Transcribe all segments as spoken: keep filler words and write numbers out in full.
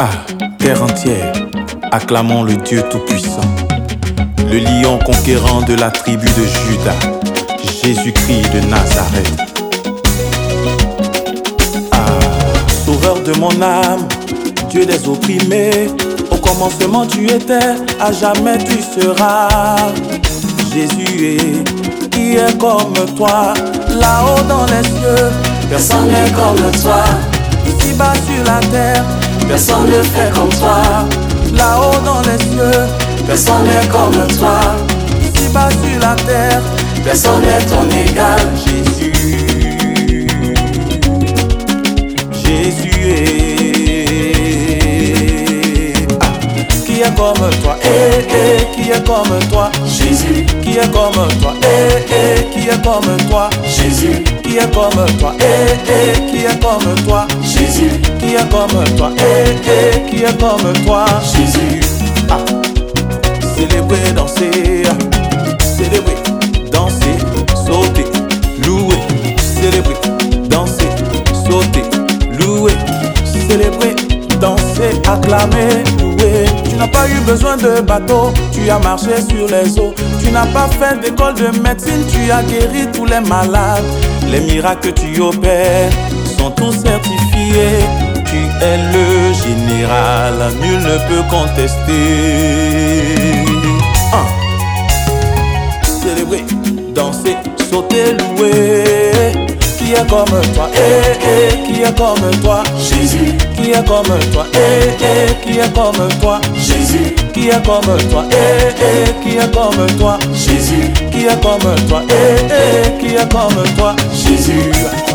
Ah, terre entière, acclamons le Dieu Tout-Puissant, le lion conquérant de la tribu de Juda, Jésus-Christ de Nazareth. Ah, sauveur de mon âme, Dieu des opprimés, au commencement tu étais, à jamais tu seras. Jésus est, qui est comme toi, là-haut dans les cieux, personne n'est comme toi. Ici-bas sur la terre, personne ne fait comme toi. Là-haut dans les cieux, personne n'est comme toi. Ici-bas sur la terre, personne n'est ton égal. Jésus, Jésus est. Ah, qui est comme toi, eh, eh, qui est comme toi. Jésus, qui est comme toi, eh, eh, qui est comme toi. Jésus, qui est comme toi, eh, eh, qui est comme toi. Jésus, qui est comme toi, eh, eh, qui est comme toi. Jésus. Ah, célébrer, danser, célébrer, danser, sauter, louer, célébrer, danser, sauter, louer, célébrer, danser, acclamer, louer. Tu n'as pas eu besoin de bateau, tu as marché sur les eaux. Tu n'as pas fait d'école de médecine, tu as guéri tous les malades. Les miracles que tu opères sont tous certifiés. Tu es le général, nul ne peut contester. Ah. Célébrer, danser, sauter, louer. Qui est comme toi, eh, eh, qui est comme toi. Jésus, qui est comme toi, eh, eh, qui est comme toi. Jésus, qui est comme toi, eh, eh, qui est comme toi. Jésus, qui est comme toi, eh, eh, qui est comme toi. Jésus.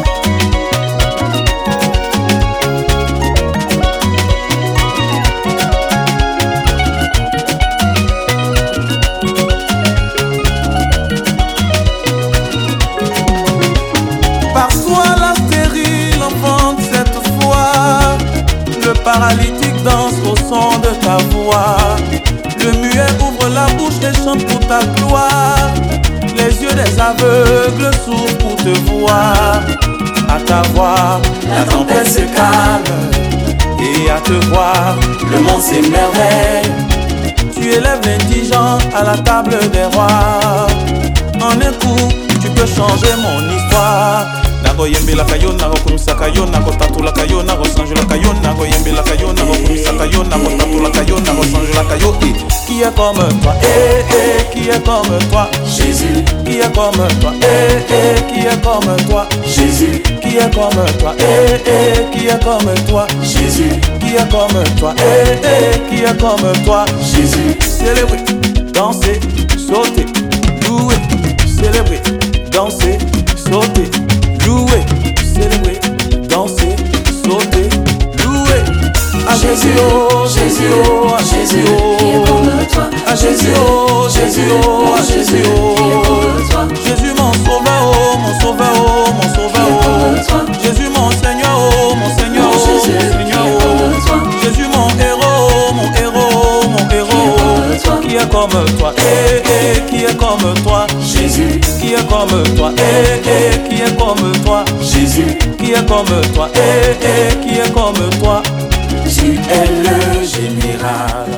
Paralytique danse au son de ta voix. Le muet ouvre la bouche et chante pour ta gloire. Les yeux des aveugles s'ouvrent pour te voir. À ta voix, la tempête se calme. Et à te voir, le monde s'émerveille. Tu élèves l'indigent à la table des rois. En un coup, tu peux changer mon histoire. Nago yembe la kayo, nago kumisa kayo, nago tatu la kayo, nago sanjo la kayo, nago yembe la kayo, nago kumisa kayo, nago tatu la kayo, nago sanjo la kayo. Qui est comme toi, eh, eh, qui est comme toi. Jésus, qui est comme toi, eh, eh, qui est comme toi. Jésus, qui est comme toi, eh, eh, qui est comme toi. Jésus, qui est comme toi, eh, eh, qui est comme toi. Jésus, célébrer, danser, sauter, louer, célébrer, danser, sauter. Louer, célébrer, danser, sauter, louer. À Jésus, oh, Jésus, oh, à Jésus, oh, à Jésus, oh, Jésus, oh, à Jésus, oh. Jésus mon sauveur, oh, mon sauveur, oh, mon sauveur, oh. Jésus mon Seigneur, oh, mon Seigneur, oh, mon Seigneur, oh. Jésus mon héros, oh, mon héros, oh, mon héros. Qui est comme toi, eh, eh, qui est comme toi. Jésus, qui est comme toi, eh, eh, qui est comme toi. Jésus, qui est comme toi, eh, eh, qui est comme toi. tu es le général.